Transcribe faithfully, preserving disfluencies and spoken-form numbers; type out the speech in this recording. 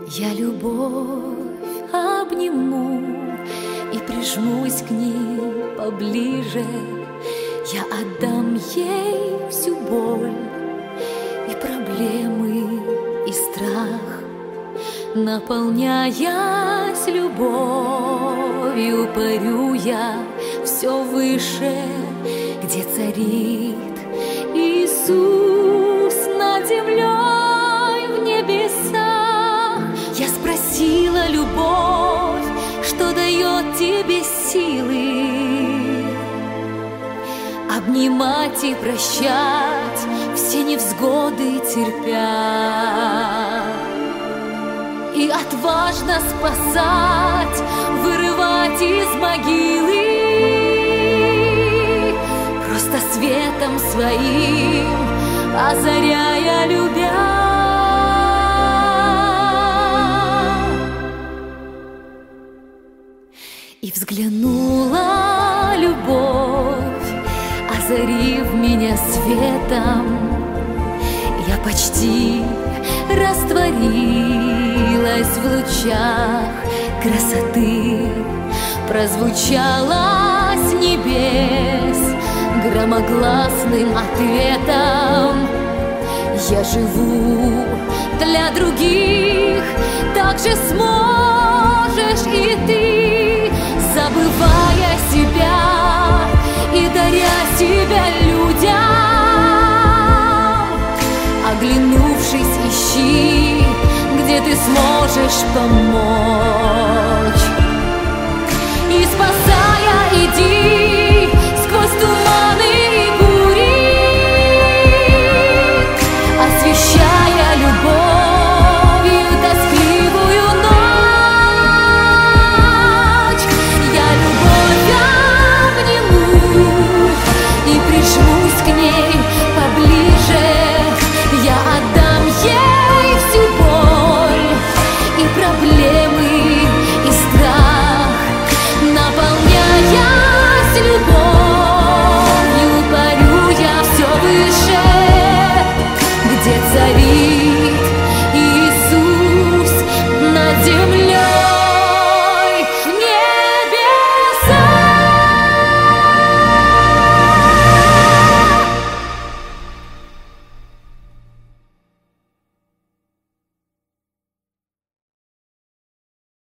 Я любовь обниму и прижмусь к ней поближе. Я отдам ей всю боль и проблемы, и страх. Наполняясь любовью, парю я все выше, где царит Иисус над землей в небесах. Я спросила любовь, что дает тебе силы обнимать и прощать, все невзгоды терпя, и отважно спасать, вырывать из могилы, просто светом своим озаряя, любя. И взглянула любовь, озарив меня светом. Я почти растворилась в лучах красоты. Прозвучала с небес громогласным ответом: я живу для других, так же сможешь и ты, забывая себя и даря себя людям. Оглянувшись, ищи, где ты сможешь помочь.